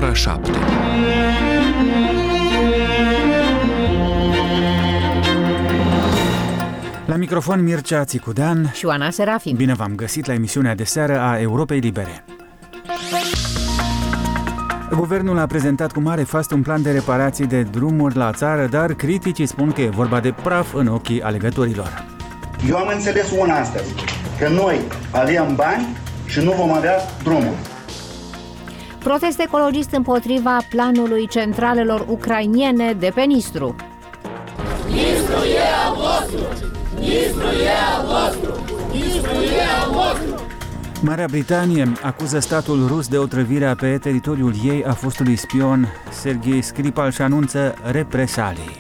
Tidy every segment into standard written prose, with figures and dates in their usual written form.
ora 7. La microfon Mircea Țicudean și Oana Serafin. Bine v-am găsit la emisiunea de seară a Europei Libere. Guvernul a prezentat cu mare fast un plan de reparații de drumuri la țară, dar criticii spun că e vorba de praf în ochii alegătorilor. Eu am înțeles una astăzi, că noi avem bani și nu vom avea drumuri. Protest ecologist împotriva planului centralelor ucrainene de pe Nistru. Nistru e al vostru! Nistru e al vostru! Nistru e al vostru! Marea Britanie acuză statul rus de otrăvirea pe teritoriul ei a fostului spion Serghei Skripal și anunță represalii.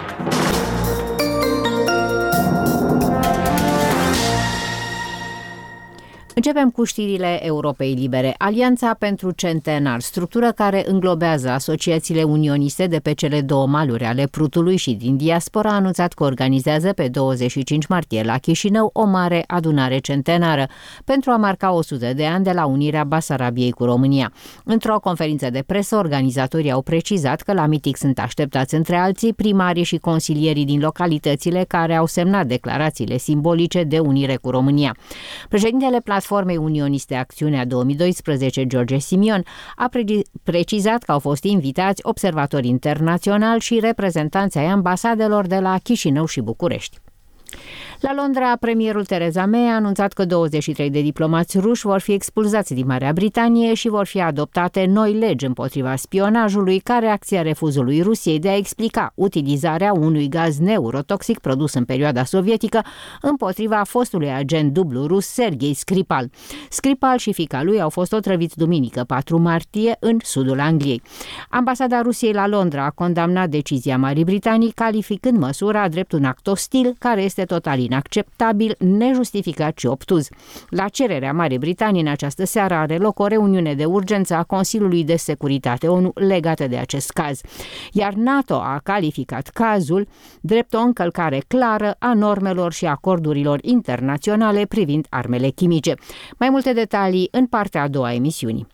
Începem cu știrile Europei Libere. Alianța pentru Centenar, structură care înglobează asociațiile unioniste de pe cele două maluri ale Prutului și din diaspora, a anunțat că organizează pe 25 martie la Chișinău o mare adunare centenară pentru a marca 100 de ani de la unirea Basarabiei cu România. Într-o conferință de presă, organizatorii au precizat că la miting sunt așteptați între alții primarii și consilierii din localitățile care au semnat declarațiile simbolice de unire cu România. Președintele Platformei Unioniste Acțiunea 2012, George Simion, a precizat că au fost invitați observatori internaționali și reprezentanți ai ambasadelor de la Chișinău și București. La Londra, premierul Theresa May a anunțat că 23 de diplomați ruși vor fi expulzați din Marea Britanie și vor fi adoptate noi legi împotriva spionajului ca reacție a refuzului Rusiei de a explica utilizarea unui gaz neurotoxic produs în perioada sovietică împotriva fostului agent dublu rus Serghei Skripal. Skripal și fiica lui au fost otrăviți duminică 4 martie în sudul Angliei. Ambasada Rusiei la Londra a condamnat decizia Marii Britanii, calificând măsura drept un act ostil care este total inacceptabil, nejustificat și obtuz. La cererea Marii Britanii, în această seară are loc o reuniune de urgență a Consiliului de Securitate ONU legată de acest caz. Iar NATO a calificat cazul drept o încălcare clară a normelor și acordurilor internaționale privind armele chimice. Mai multe detalii în partea a doua a emisiunii.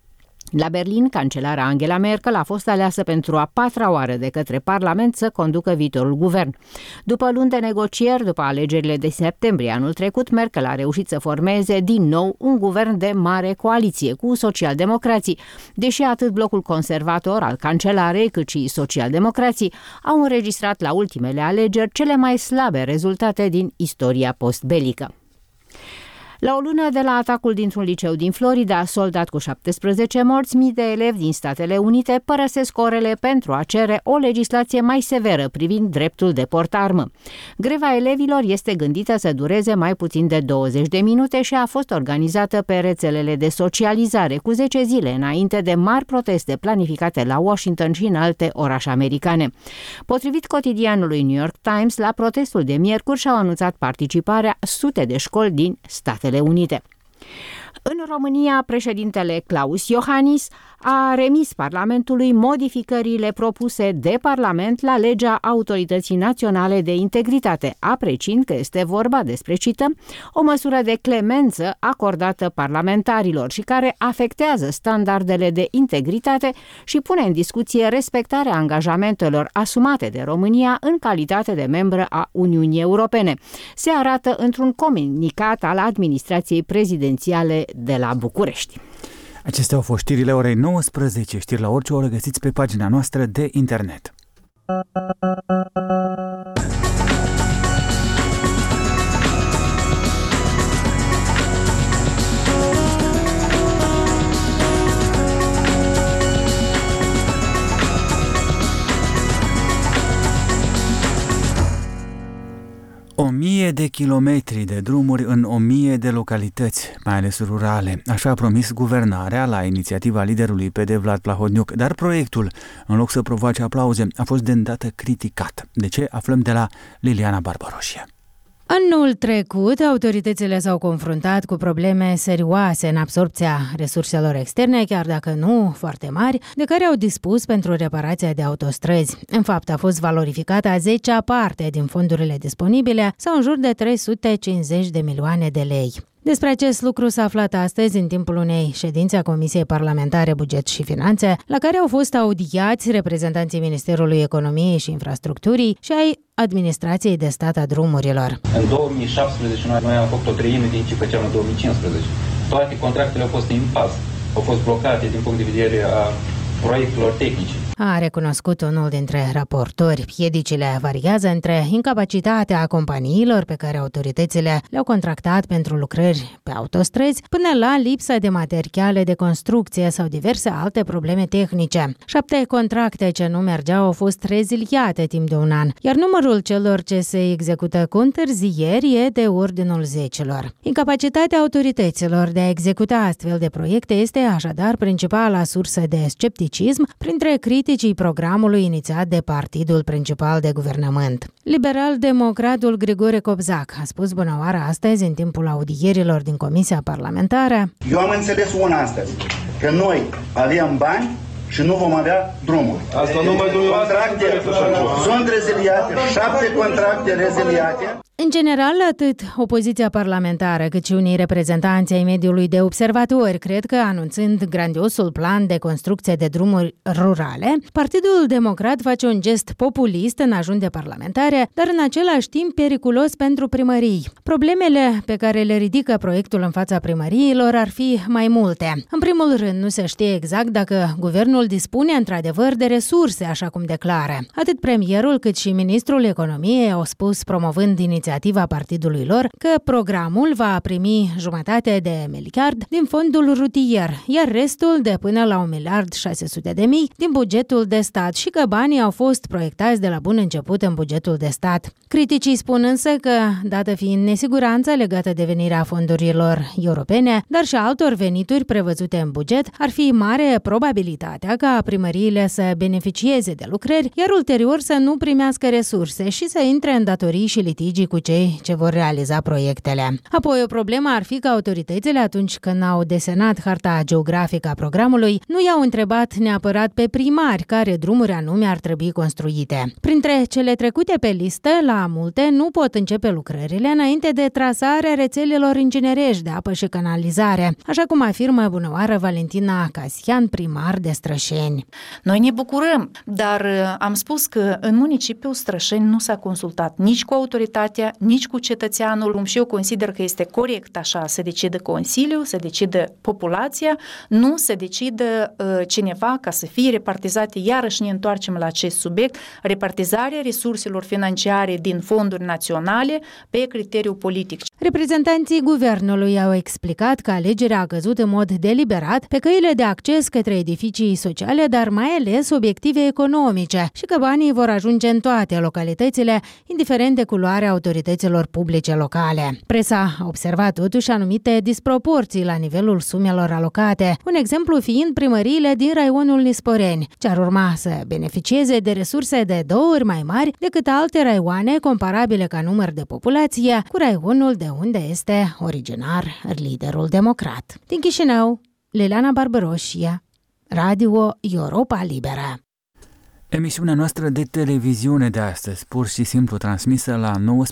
La Berlin, cancelara Angela Merkel a fost aleasă pentru a 4-a oară de către Parlament să conducă viitorul guvern. După luni de negocieri, după alegerile de septembrie anul trecut, Merkel a reușit să formeze din nou un guvern de mare coaliție cu socialdemocrații, deși atât blocul conservator al cancelarei cât și socialdemocrații au înregistrat la ultimele alegeri cele mai slabe rezultate din istoria postbelică. La o lună de la atacul dintr-un liceu din Florida, soldat cu 17 morți, mii de elevi din Statele Unite părăsesc orele pentru a cere o legislație mai severă privind dreptul de portarmă. Greva elevilor este gândită să dureze mai puțin de 20 de minute și a fost organizată pe rețelele de socializare cu 10 zile înainte de mari proteste planificate la Washington și în alte orașe americane. Potrivit cotidianului New York Times, la protestul de miercuri și-au anunțat participarea sute de școli din Statele Unite. În România, președintele Klaus Iohannis a remis Parlamentului modificările propuse de Parlament la legea Autorității Naționale de Integritate, apreciind că este vorba despre, cităm, o măsură de clemență acordată parlamentarilor și care afectează standardele de integritate și pune în discuție respectarea angajamentelor asumate de România în calitate de membră a Uniunii Europene. Se arată într-un comunicat al administrației prezidențiale de la București. Acestea au fost știrile orei 19, știri la orice oră găsiți pe pagina noastră de internet. O 1000 de kilometri de drumuri în 1000 de localități, mai ales rurale. Așa a promis guvernarea la inițiativa liderului PD Vlad Plahotniuc, dar proiectul, în loc să provoace aplauze, a fost de îndată criticat. De ce? Aflăm de la Liliana Barbaroșie. Anul trecut, autoritățile s-au confruntat cu probleme serioase în absorbția resurselor externe, chiar dacă nu foarte mari, de care au dispus pentru reparația de autostrăzi. În fapt, a fost valorificată a 10-a parte din fondurile disponibile, sau în jur de 350 de milioane de lei. Despre acest lucru s-a aflat astăzi în timpul unei ședințe a Comisiei Parlamentare Buget și Finanțe, la care au fost audiați reprezentanții Ministerului Economiei și Infrastructurii și ai Administrației de Stat a Drumurilor. În 2017 noi am făcut o treime din ce făceam în 2015. Toate contractele au fost în impas, au fost blocate din punct de vedere a proiectelor tehnice. A recunoscut unul dintre raportori. Piedicile variază între incapacitatea companiilor pe care autoritățile le-au contractat pentru lucrări pe autostrăzi, până la lipsa de materiale de construcție sau diverse alte probleme tehnice. 7 contracte ce nu mergeau au fost reziliate timp de un an, iar numărul celor ce se execută cu întârzieri e de ordinul zecelor. Incapacitatea autorităților de a executa astfel de proiecte este așadar principala sursă de scepticism printre criticii programului inițiat de partidul principal de guvernământ. Liberal-democratul Grigore Cobzac a spus bunăoară astăzi în timpul audierilor din Comisia Parlamentară: Eu am înțeles una astăzi, că noi avem bani și nu vom avea drumuri. Asta numai contracte sunt reziliate, 7 contracte reziliate. În general, atât opoziția parlamentară cât și unii reprezentanți ai mediului de observatori cred că, anunțând grandiosul plan de construcție de drumuri rurale, Partidul Democrat face un gest populist în ajunde parlamentare, dar în același timp periculos pentru primării. Problemele pe care le ridică proiectul în fața primăriilor ar fi mai multe. În primul rând, nu se știe exact dacă guvernul dispune într-adevăr de resurse, așa cum declară. Atât premierul cât și ministrul economiei au spus, promovând inițiativa partidului lor, că programul va primi 1,5 miliard din fondul rutier, iar restul de până la 1,6 miliard din bugetul de stat și că banii au fost proiectați de la bun început în bugetul de stat. Criticii spun însă că, dată fiind nesiguranța legată de venirea fondurilor europene, dar și altor venituri prevăzute în buget, ar fi mare probabilitatea ca primăriile să beneficieze de lucrări, iar ulterior să nu primească resurse și să intre în datorii și litigii cu cei ce vor realiza proiectele. Apoi, o problemă ar fi că autoritățile, atunci când au desenat harta geografică a programului, nu i-au întrebat neapărat pe primari care drumuri anume ar trebui construite. Printre cele trecute pe listă, la multe nu pot începe lucrările înainte de trasarea rețelelor inginerești de apă și canalizare, așa cum afirmă bunăoară Valentina Casian, primar de Strășeni. Noi ne bucurăm, dar am spus că în municipiul Strășeni nu s-a consultat nici cu autoritatea, nici cu cetățeanul și eu consider că este corect așa să decidă Consiliul, să decidă populația, nu să decidă cineva ca să fie repartizate, iarăși ne întoarcem la acest subiect, repartizarea resurselor financiare din fonduri naționale pe criteriu politic. Reprezentanții guvernului au explicat că alegerea a căzut în mod deliberat pe căile de acces către edificii sociale, dar mai ales obiective economice și că banii vor ajunge în toate localitățile, indiferent de culoarea autorităților publice locale. Presa a observat totuși anumite disproporții la nivelul sumelor alocate, un exemplu fiind primăriile din raionul Nisporeni, ce ar urma să beneficieze de resurse de 2 ori mai mari decât alte raioane comparabile ca număr de populație cu raionul de unde este originar liderul democrat. Din Chișinău, Liliana Barbaroșia, Radio Europa Liberă. Emisiunea noastră de televiziune de astăzi, pur și simplu transmisă la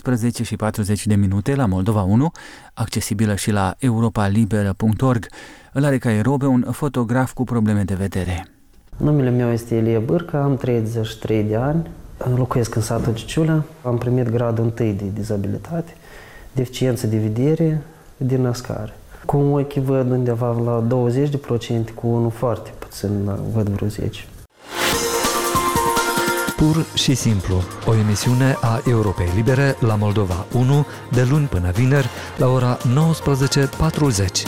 19:40 la Moldova 1, accesibilă și la europalibera.org. Îl are ca erou pe un fotograf cu probleme de vedere. Numele meu este Ilie Bârca, am 33 de ani, locuiesc în satul Ciciulea, am primit gradul 1 de dizabilitate, deficiență de vedere din născare. Cu un ochi văd undeva la 20%, cu unul foarte puțin văd vreo 10%. Pur și simplu, o emisiune a Europei Libere la Moldova 1, de luni până vineri, la ora 19:40.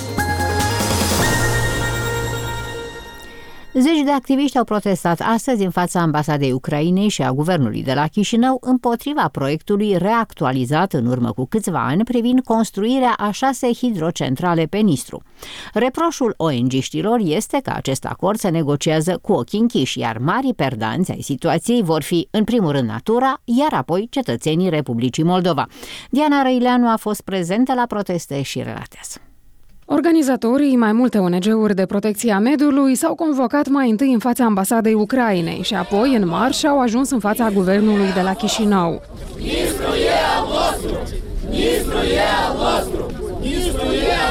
Zeci de activiști au protestat astăzi în fața ambasadei Ucrainei și a guvernului de la Chișinău împotriva proiectului reactualizat în urmă cu câțiva ani privind construirea a 6 hidrocentrale pe Nistru. Reproșul ONG-știlor este că acest acord se negociază cu ochii închiși, iar marii perdanți ai situației vor fi în primul rând natura, iar apoi cetățenii Republicii Moldova. Diana Răileanu a fost prezentă la proteste și relatează. Organizatorii mai multe ONG-uri de protecție a mediului s-au convocat mai întâi în fața ambasadei Ucrainei și apoi, în marș, au ajuns în fața guvernului de la Chișinău. Nistru e al nostru! Nistru e al nostru! Nistru e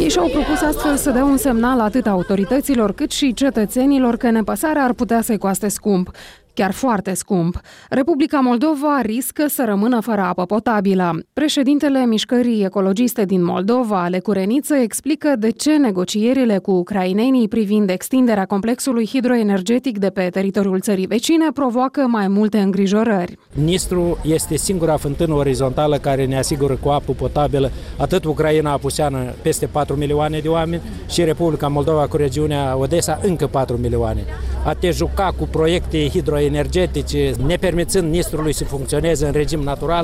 Ei și-au propus astfel să dea un semnal atât autorităților cât și cetățenilor că nepăsarea ar putea să-i coaste scump. Chiar foarte scump. Republica Moldova riscă să rămână fără apă potabilă. Președintele Mișcării Ecologiste din Moldova, Ale Cureniță, explică de ce negocierile cu ucrainenii privind extinderea complexului hidroenergetic de pe teritoriul țării vecine provoacă mai multe îngrijorări. Nistru este singura fântână orizontală care ne asigură cu apă potabilă atât Ucraina Apuseană, peste 4 milioane de oameni, și Republica Moldova cu regiunea Odessa, încă 4 milioane. A te juca cu proiecte hidroenergetice, nepermițând Nistrului să funcționeze în regim natural,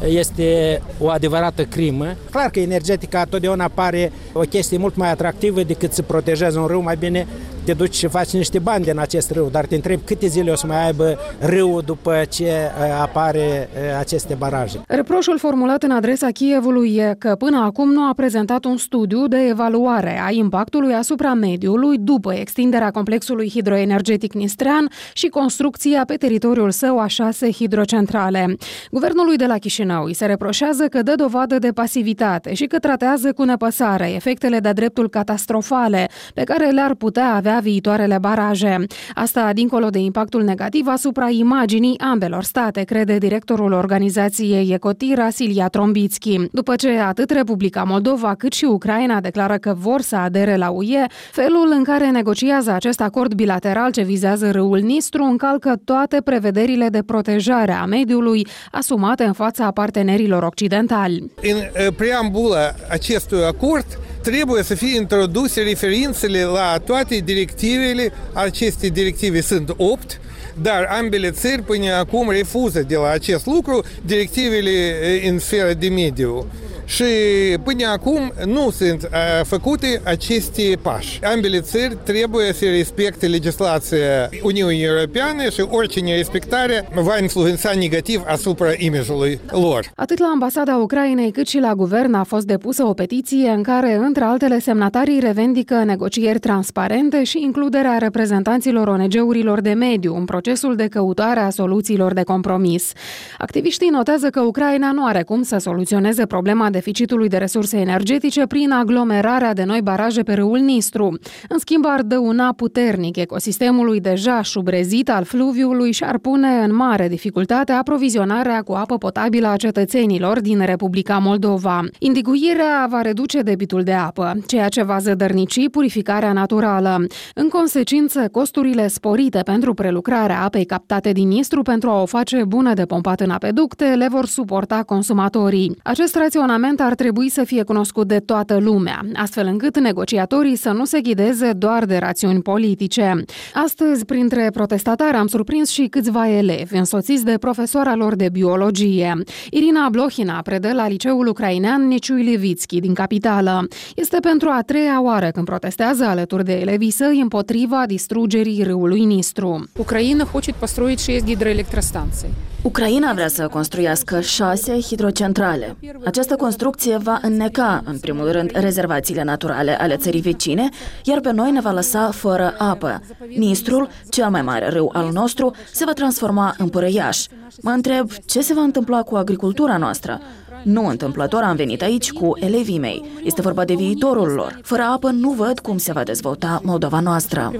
este o adevărată crimă. Clar că energetica totdeauna pare o chestie mult mai atractivă decât să protejezi un râu. Mai bine te duci și faci niște bani din acest râu, dar te întrebi câte zile o să mai aibă râul după ce apare aceste baraje. Reproșul formulat în adresa Kievului e că până acum nu a prezentat un studiu de evaluare a impactului asupra mediului după extinderea complexului hidroenergetic nistrean și construcția pe teritoriul său a 6 hidrocentrale. Guvernului de la Chișinău îi se reproșează că dă dovadă de pasivitate și că tratează cu nepăsare efectele de-a dreptul catastrofale pe care le-ar putea avea viitoarele baraje. Asta dincolo de impactul negativ asupra imaginii ambelor state, crede directorul organizației Ecotira, Silia Trombitski. După ce atât Republica Moldova cât și Ucraina declară că vor să adere la UE, felul în care negociază acest acord bilateral ce vizează râul Nistru încalcă toate prevederile de protejare a mediului asumate în fața partenerilor occidentali. În preambula acestui acord trebuie să fie introduse referințele la toate directivele. Aceste directive sunt 8, dar ambele țări până acum refuză de la acest lucru directivele în sfera de mediu. Și până acum nu sunt făcute aceste pași. Ambele țări trebuie să respecte legislația Uniunii Europeane și orice nerespectare va influența negativ asupra imijului lor. Atât la ambasada Ucrainei cât și la guvern a fost depusă o petiție în care, între altele, semnatarii revendică negocieri transparente și includerea reprezentanților ONG-urilor de mediu în procesul de căutare a soluțiilor de compromis. Activiștii notează că Ucraina nu are cum să soluționeze problema deficitului de resurse energetice prin aglomerarea de noi baraje pe râul Nistru. În schimb, ar dăuna puternic ecosistemului deja șubrezit al fluviului și ar pune în mare dificultate aprovizionarea cu apă potabilă a cetățenilor din Republica Moldova. Indiguirea va reduce debitul de apă, ceea ce va zădărnici purificarea naturală. În consecință, costurile sporite pentru prelucrarea apei captate din Nistru pentru a o face bună de pompat în apeducte le vor suporta consumatorii. Acest raționament ar trebui să fie cunoscut de toată lumea, astfel încât negociatorii să nu se ghideze doar de rațiuni politice. Astăzi, printre protestatari, am surprins și câțiva elevi, însoțiți de profesoara lor de biologie. Irina Blohina predă la liceul ucrainean Neciui Levitski din capitală. Este pentru a 3-a oară când protestează alături de elevii săi împotriva distrugerii râului Nistru. Ucraina хочет построить 6 гидроэлектростанций. Ucraina vrea să construiască 6 hidrocentrale. Această construcție va înneca, în primul rând, rezervațiile naturale ale țării vecine, iar pe noi ne va lăsa fără apă. Nistrul, cel mai mare râu al nostru, se va transforma în părăiaș. Mă întreb ce se va întâmpla cu agricultura noastră. Nu întâmplător am venit aici cu elevii mei. Este vorba de viitorul lor. Fără apă nu văd cum se va dezvolta Moldova noastră.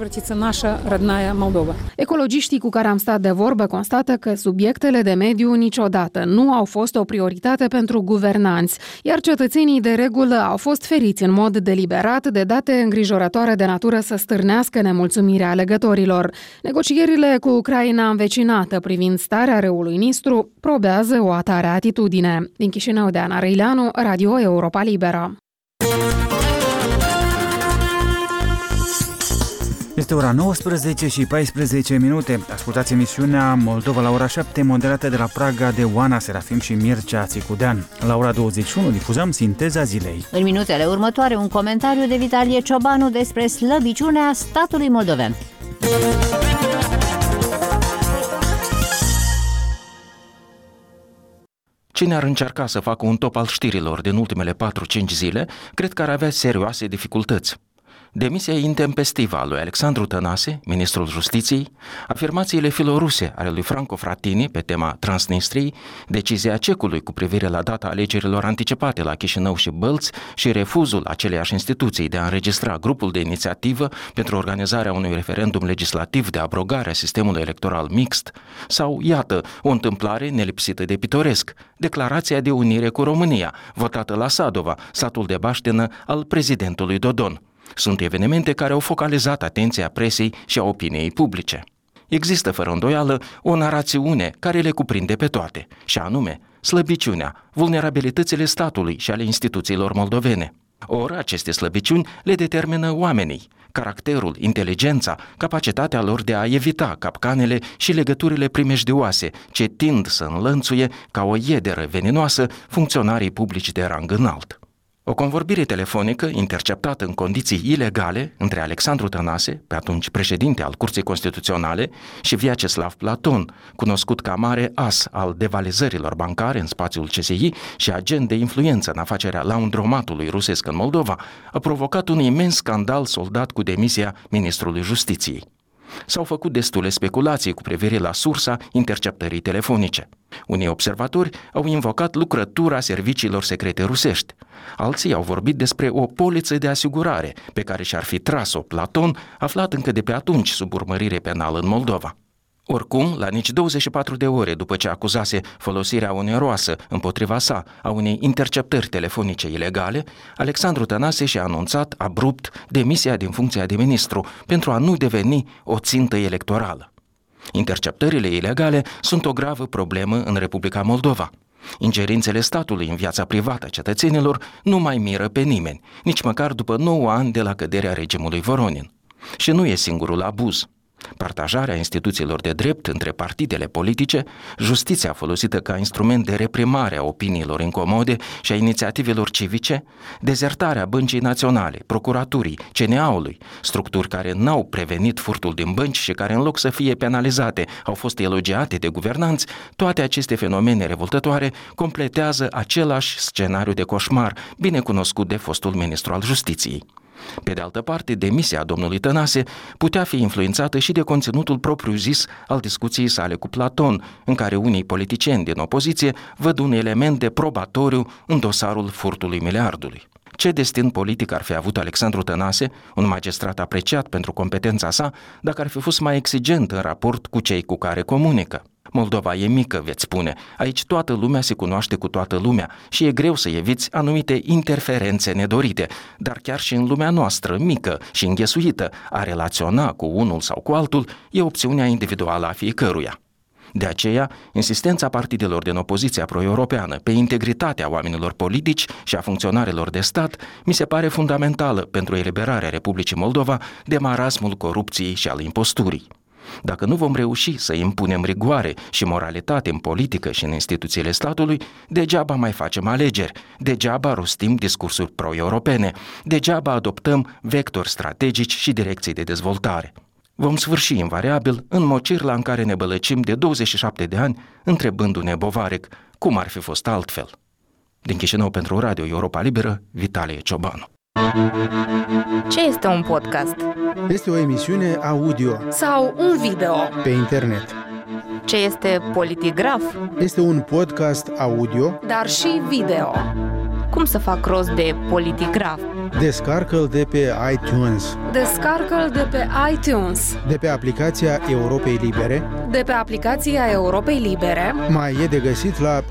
Ecologiștii cu care am stat de vorbă constată că subiectele de mediu niciodată nu au fost o prioritate pentru guvernanți, iar cetățenii de regulă au fost feriți în mod deliberat de date îngrijorătoare de natură să stârnească nemulțumirea alegătorilor. Negocierile cu Ucraina învecinată privind starea râului Nistru probează o atare atitudine. Din Chișinău, de Ana Răileanu, Radio Europa Liberă. Este ora 19 și 14 minute. Ascultați emisiunea Moldova la ora 7, moderată de la Praga de Oana Serafim și Mircea Țicudean. La ora 21 difuzăm Sinteza zilei. În minutele următoare, un comentariu de Vitalie Ciobanu despre slăbiciunea statului moldovean. Cine ar încerca să facă un top al știrilor din ultimele 4-5 zile, cred că ar avea serioase dificultăți. Demisia intempestivă a lui Alexandru Tănase, ministrul Justiției, afirmațiile filoruse ale lui Franco Frattini pe tema Transnistriei, decizia cecului cu privire la data alegerilor anticipate la Chișinău și Bălți și refuzul aceleiași instituții de a înregistra grupul de inițiativă pentru organizarea unui referendum legislativ de abrogare a sistemului electoral mixt, sau, iată, o întâmplare nelipsită de pitoresc, declarația de unire cu România, votată la Sadova, satul de baștenă al prezidentului Dodon. Sunt evenimente care au focalizat atenția presei și a opiniei publice. Există, fără îndoială, o narațiune care le cuprinde pe toate, și anume slăbiciunea, vulnerabilitățile statului și ale instituțiilor moldovene. Ori aceste slăbiciuni le determină oamenii, caracterul, inteligența, capacitatea lor de a evita capcanele și legăturile primejdioase ce tind să înlănțuie ca o iederă veninoasă funcționarii publici de rang înalt. O convorbire telefonică interceptată în condiții ilegale între Alexandru Tănase, pe atunci președinte al Curții Constituționale, și Vyacheslav Platon, cunoscut ca mare as al devalizărilor bancare în spațiul CSI și agent de influență în afacerea laundromatului rusesc în Moldova, a provocat un imens scandal soldat cu demisia ministrului Justiției. S-au făcut destule speculații cu privire la sursa interceptării telefonice. Unii observatori au invocat lucrătura serviciilor secrete rusești. Alții au vorbit despre o poliță de asigurare pe care și-ar fi tras-o Platon, aflat încă de pe atunci sub urmărire penală în Moldova. Oricum, la nici 24 de ore după ce acuzase folosirea oneroasă împotriva sa a unei interceptări telefonice ilegale, Alexandru Tănase și-a anunțat abrupt demisia din funcția de ministru pentru a nu deveni o țintă electorală. Interceptările ilegale sunt o gravă problemă în Republica Moldova. Ingerințele statului în viața privată a cetățenilor nu mai miră pe nimeni, nici măcar după 9 ani de la căderea regimului Voronin. Și nu e singurul abuz. Partajarea instituțiilor de drept între partidele politice, justiția folosită ca instrument de reprimare a opiniilor incomode și a inițiativelor civice, dezertarea Băncii Naționale, Procuraturii, CNA-ului, structuri care n-au prevenit furtul din bănci și care, în loc să fie penalizate, au fost elogiate de guvernanți, toate aceste fenomene revoltătoare completează același scenariu de coșmar bine cunoscut de fostul ministru al Justiției. Pe de altă parte, demisia domnului Tănase putea fi influențată și de conținutul propriu-zis al discuției sale cu Platon, în care unii politicieni din opoziție văd un element de probatoriu în dosarul furtului miliardului. Ce destin politic ar fi avut Alexandru Tănase, un magistrat apreciat pentru competența sa, dacă ar fi fost mai exigent în raport cu cei cu care comunică? Moldova e mică, veți spune. Aici toată lumea se cunoaște cu toată lumea și e greu să eviți anumite interferențe nedorite, dar chiar și în lumea noastră, mică și înghesuită, a relaționa cu unul sau cu altul e opțiunea individuală a fiecăruia. De aceea, insistența partidelor din opoziția pro-europeană pe integritatea oamenilor politici și a funcționarilor de stat mi se pare fundamentală pentru eliberarea Republicii Moldova de marasmul corupției și al imposturii. Dacă nu vom reuși să impunem rigoare și moralitate în politică și în instituțiile statului, degeaba mai facem alegeri, degeaba rostim discursuri pro-europene, degeaba adoptăm vectori strategici și direcții de dezvoltare. Vom sfârși invariabil în mocirla în care ne bălăcim de 27 de ani, întrebându-ne bovarec cum ar fi fost altfel. Din Chișinău pentru Radio Europa Liberă, Vitalie Ciobanu. Ce este un podcast? Este o emisiune audio sau un video pe internet. Ce este Politigraf? Este un podcast audio, dar și video. Cum să fac rost de Politigraf? Descarcă-l de pe iTunes. Descarcă-l de pe iTunes. De pe aplicația Europei Libere. De pe aplicația Europei Libere. Mai e de găsit la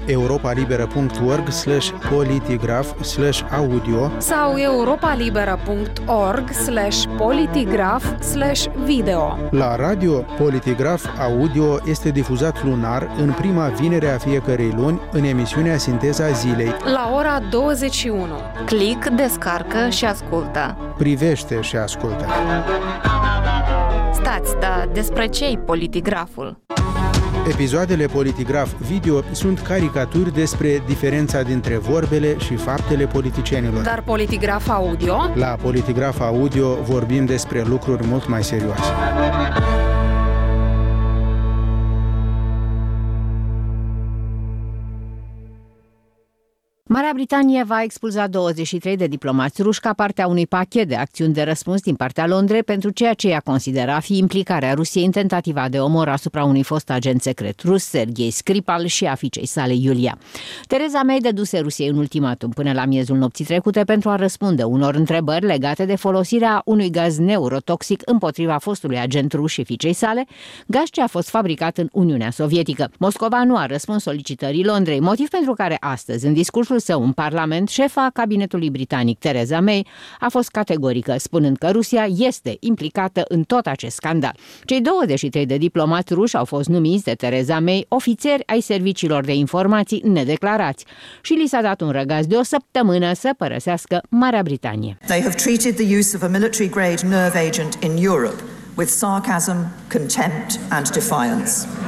europalibera.org/politigraf/audio sau europalibera.org/politigraf/video. La radio, Politigraf Audio este difuzat lunar în prima vinere a fiecărei luni în emisiunea Sinteza Zilei. La ora 21. Click, descarcă și ascultă. Privește și ascultă. Stați, dar despre ce-i Politigraful? Episoadele Politigraf Video sunt caricaturi despre diferența dintre vorbele și faptele politicienilor. Dar Politigraf Audio? La Politigraf Audio vorbim despre lucruri mult mai serioase. Marea Britanie va expulza 23 de diplomați ruși ca parte a unui pachet de acțiuni de răspuns din partea Londrei pentru ceea ce ea consideră a fi implicarea Rusiei în tentativa de omor asupra unui fost agent secret rus, Sergei Skripal, și a fiicei sale, Yulia. Theresa May dăduse Rusiei un ultimatum până la miezul nopții trecute pentru a răspunde unor întrebări legate de folosirea unui gaz neurotoxic împotriva fostului agent rus și fiicei sale, gaz ce a fost fabricat în Uniunea Sovietică. Moscova nu a răspuns solicitării Londrei, motiv pentru care astăzi, în discursul său în Parlament, șefa cabinetului britanic Theresa May a fost categorică, spunând că Rusia este implicată în tot acest scandal. Cei 23 de diplomați ruși au fost numiți de Theresa May ofițeri ai serviciilor de informații nedeclarați și li s-a dat un răgaz de o săptămână să părăsească Marea Britanie. They have treated the use of a military-grade nerve agent in Europe with sarcasm, contempt and defiance.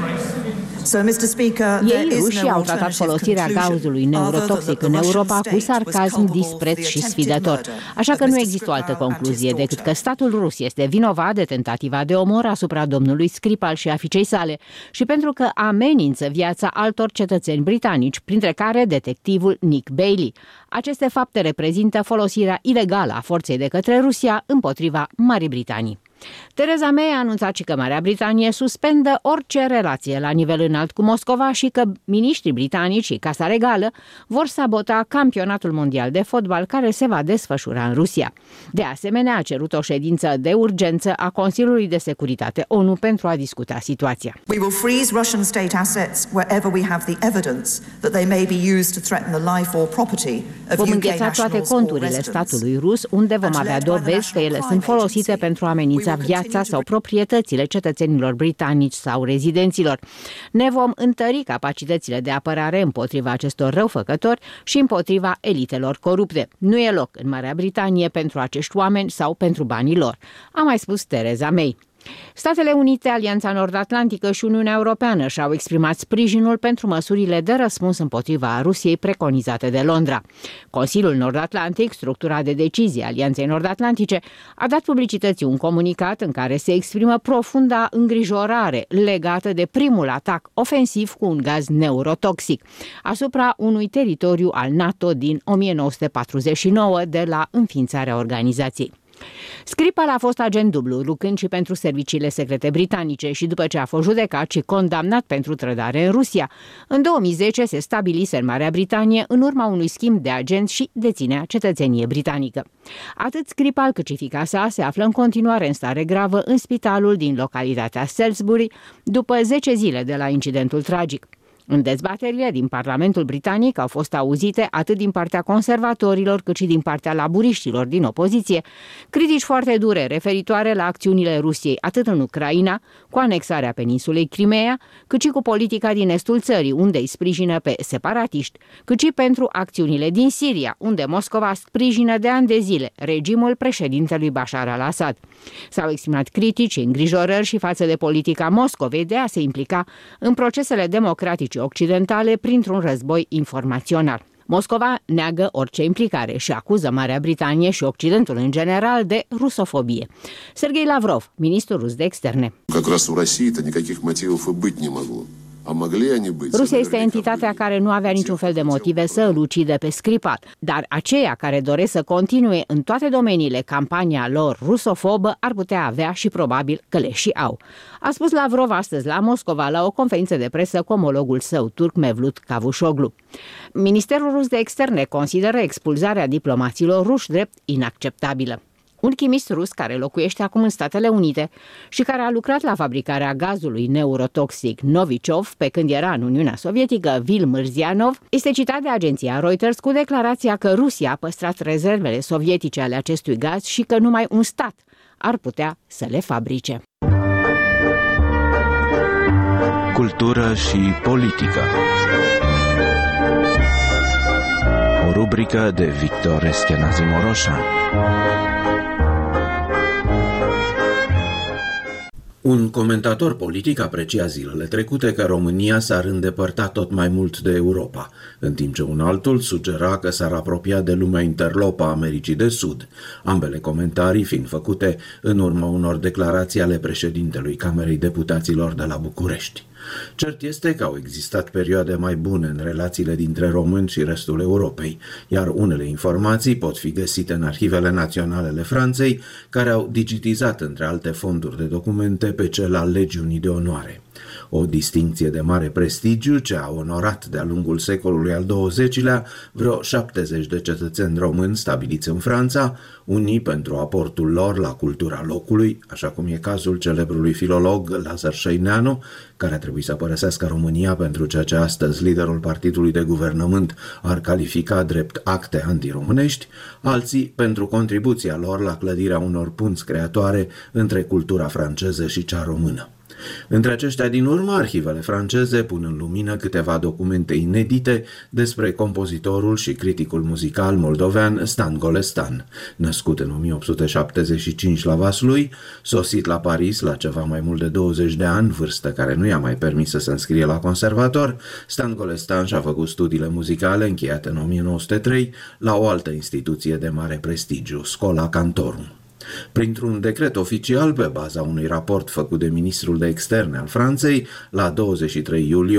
Ei, rușii, au tratat folosirea gazului neurotoxic în Europa cu sarcasm, dispreț și sfidător. Așa că nu există o altă concluzie decât că statul rus este vinovat de tentativa de omor asupra domnului Skripal și a fiicei sale și pentru că amenință viața altor cetățeni britanici, printre care detectivul Nick Bailey. Aceste fapte reprezintă folosirea ilegală a forței de către Rusia împotriva Marii Britanii. Theresa May a anunțat și că Marea Britanie suspendă orice relație la nivel înalt cu Moscova și că miniștrii britanici și Casa Regală vor sabota campionatul mondial de fotbal care se va desfășura în Rusia. De asemenea, a cerut o ședință de urgență a Consiliului de Securitate ONU pentru a discuta situația. We will freeze Russian state assets wherever we have the evidence that they may be used to threaten the life or property of Vom UK îngheța toate conturile statului rus unde vom avea dovezi că ele sunt folosite pentru a amenința viața sau proprietățile cetățenilor britanici sau rezidenților. Ne vom întări capacitățile de apărare împotriva acestor răufăcători și împotriva elitelor corupte. Nu e loc în Marea Britanie pentru acești oameni sau pentru banii lor, a mai spus Theresa May. Statele Unite, Alianța Nord-Atlantică și Uniunea Europeană și-au exprimat sprijinul pentru măsurile de răspuns împotriva Rusiei preconizate de Londra. Consiliul Nord-Atlantic, structura de decizie Alianței Nord-Atlantice, a dat publicității un comunicat în care se exprimă profunda îngrijorare legată de primul atac ofensiv cu un gaz neurotoxic asupra unui teritoriu al NATO din 1949 de la înființarea organizației. Skripal a fost agent dublu, lucrând și pentru serviciile secrete britanice și după ce a fost judecat și condamnat pentru trădare în Rusia, în 2010 se stabilise în Marea Britanie în urma unui schimb de agenți și deținea cetățenie britanică. Atât Skripal cât și fiica sa se află în continuare în stare gravă în spitalul din localitatea Salisbury după 10 zile de la incidentul tragic. În dezbaterile din Parlamentul Britanic au fost auzite atât din partea conservatorilor cât și din partea laburiștilor din opoziție critici foarte dure referitoare la acțiunile Rusiei atât în Ucraina, cu anexarea peninsulei Crimea, cât și cu politica din estul țării, unde îi sprijină pe separatiști, cât și pentru acțiunile din Siria, unde Moscova sprijină de ani de zile regimul președintelui Bashar al-Assad. S-au exprimat critici și îngrijorări și față de politica Moscovei de a se implica în procesele democratice occidentale printr-un război informațional. Moscova neagă orice implicare și acuză Marea Britanie și Occidentul în general de rusofobie. Sergei Lavrov, ministrul rus de externe. Rusia este entitatea care nu avea niciun fel de motive să îl ucidă pe Skripal, dar aceia care doresc să continue în toate domeniile campania lor rusofobă ar putea avea și probabil că le și au. A spus Lavrov astăzi la Moscova la o conferință de presă cu omologul său turc Mevlut Cavusoglu. Ministerul rus de externe consideră expulzarea diplomaților ruși drept inacceptabilă. Un chimist rus care locuiește acum în Statele Unite și care a lucrat la fabricarea gazului neurotoxic Novichov pe când era în Uniunea Sovietică, Vil Mârzianov, este citat de agenția Reuters cu declarația că Rusia a păstrat rezervele sovietice ale acestui gaz și că numai un stat ar putea să le fabrice. Cultură și politică. O rubrică de Victor Eschenazi Moroșan. Un comentator politic aprecia zilele trecute că România s-ar îndepărta tot mai mult de Europa, în timp ce un altul sugera că s-ar apropia de lumea interlopă a Americii de Sud, ambele comentarii fiind făcute în urma unor declarații ale președintelui Camerei Deputaților de la București. Cert este că au existat perioade mai bune în relațiile dintre români și restul Europei, iar unele informații pot fi găsite în arhivele naționale ale Franței, care au digitizat, între alte fonduri de documente, pe cel al Legiunii de Onoare. O distincție de mare prestigiu ce a onorat de-a lungul secolului al XX-lea vreo 70 de cetățeni români stabiliți în Franța, unii pentru aportul lor la cultura locului, așa cum e cazul celebrului filolog Lazar Șăineanu, care a trebuit să părăsească România pentru ceea ce astăzi liderul partidului de guvernământ ar califica drept acte antiromânești, alții pentru contribuția lor la clădirea unor punți creatoare între cultura franceză și cea română. Între aceștia din urmă, arhivele franceze pun în lumină câteva documente inedite despre compozitorul și criticul muzical moldovean Stan Golestan, născut în 1875 la Vaslui, sosit la Paris la ceva mai mult de 20 de ani, vârstă care nu i-a mai permis să se înscrie la conservator. Stan Golestan și-a făcut studiile muzicale încheiate în 1903 la o altă instituție de mare prestigiu, Schola Cantorum. Printr-un decret oficial, pe baza unui raport făcut de ministrul de externe al Franței, la 23 iulie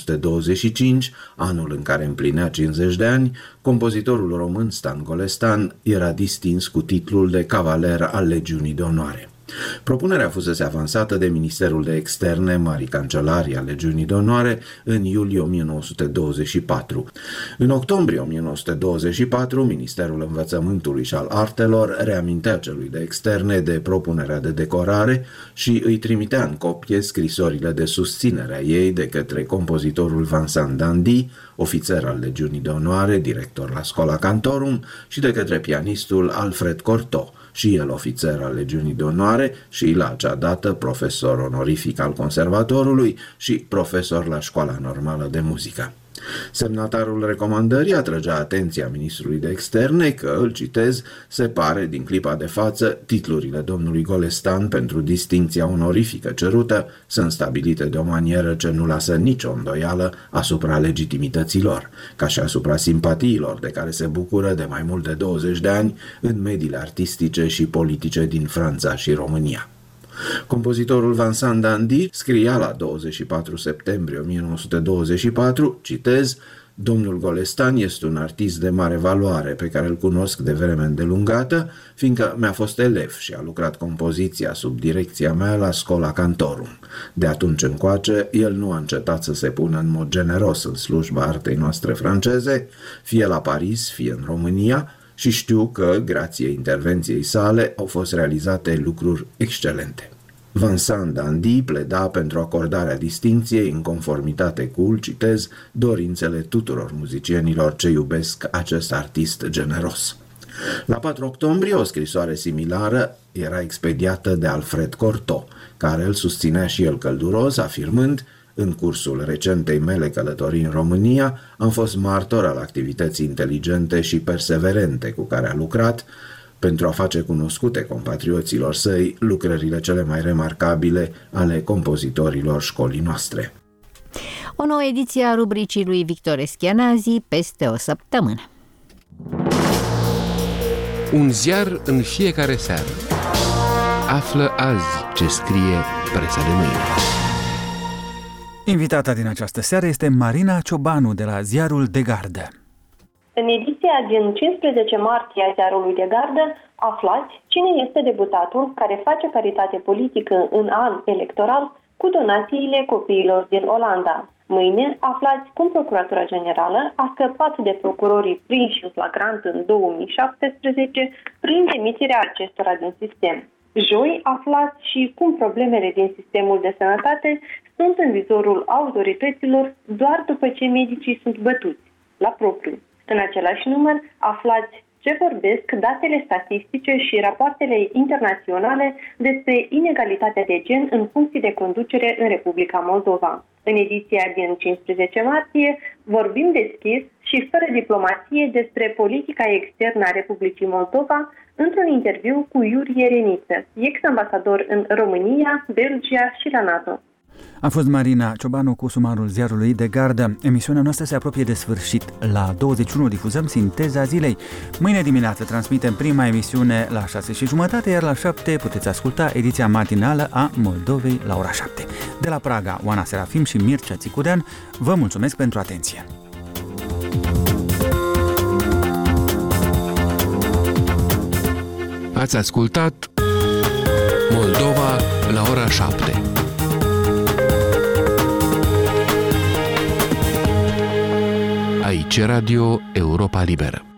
1925, anul în care împlinea 50 de ani, compozitorul român Stan Golestan era distins cu titlul de cavaler al Legiunii de Onoare. Propunerea fusese avansată de Ministerul de Externe, Marii Cancelarii a Legiunii de Onoare, în iulie 1924. În octombrie 1924, Ministerul Învățământului și al Artelor reamintea celui de externe de propunerea de decorare și îi trimitea în copie scrisorile de susținere a ei de către compozitorul Vincent Dandy, ofițer al Legiunii de Onoare, director la Schola Cantorum, și de către pianistul Alfred Cortot, și el ofițer al Legiunii de Onoare și la acea dată profesor onorific al conservatorului și profesor la Școala Normală de Muzică. Semnatarul recomandării atrăgea atenția ministrului de externe că, îl citez, se pare din clipa de față, titlurile domnului Golestan pentru distincția onorifică cerută sunt stabilite de o manieră ce nu lasă nicio îndoială asupra legitimităților, ca și asupra simpatiilor de care se bucură de mai mult de 20 de ani în mediile artistice și politice din Franța și România. Compozitorul Vincent Dandy scria la 24 septembrie 1924, citez, domnul Golestan este un artist de mare valoare pe care îl cunosc de vreme îndelungată, fiindcă mi-a fost elev și a lucrat compoziția sub direcția mea la Schola Cantorum. De atunci încoace, el nu a încetat să se pună în mod generos în slujba artei noastre franceze, fie la Paris, fie în România, și știu că, grație intervenției sale, au fost realizate lucruri excelente. Vincent Dandy pleda pentru acordarea distincției în conformitate cu, citez, dorințele tuturor muzicienilor ce iubesc acest artist generos. La 4 octombrie, o scrisoare similară era expediată de Alfred Cortot, care îl susținea și el călduros, afirmând: în cursul recentei mele călătorii în România, am fost martor al activității inteligente și perseverente cu care a lucrat pentru a face cunoscute compatrioților săi lucrările cele mai remarcabile ale compozitorilor școlii noastre. O nouă ediție a rubricii lui Victor Eschenazi peste o săptămână. Un ziar în fiecare seară. Află azi ce scrie presa de mâine. Invitata din această seară este Marina Ciobanu de la ziarul De Gardă. În ediția din 15 martie a ziarului De Gardă aflați cine este deputatul care face caritate politică în an electoral cu donațiile copiilor din Olanda. Mâine aflați cum Procuratura Generală a scăpat de procurorii prinși în flagrant în 2017 prin demiterea acestora din sistem. Joi aflați și cum problemele din sistemul de sănătate sunt în vizorul autorităților doar după ce medicii sunt bătuți, la propriu. În același număr aflați ce vorbesc datele statistice și rapoartele internaționale despre inegalitatea de gen în funcție de conducere în Republica Moldova. În ediția din 15 martie vorbim deschis și fără diplomație despre politica externă a Republicii Moldova într-un interviu cu Iurie Reniță, ex-ambasador în România, Belgia și la NATO. A fost Marina Ciobanu cu sumarul ziarului de gardă. Emisiunea noastră se apropie de sfârșit. La 21 difuzăm Sinteza zilei. Mâine dimineață transmitem prima emisiune la 6:30, iar la 7 puteți asculta ediția matinală a Moldovei la ora 7. De la Praga, Oana Serafim și Mircea Țicudean, vă mulțumesc pentru atenție. Ați ascultat Moldova la ora 7. Aici Radio Europa Liberă.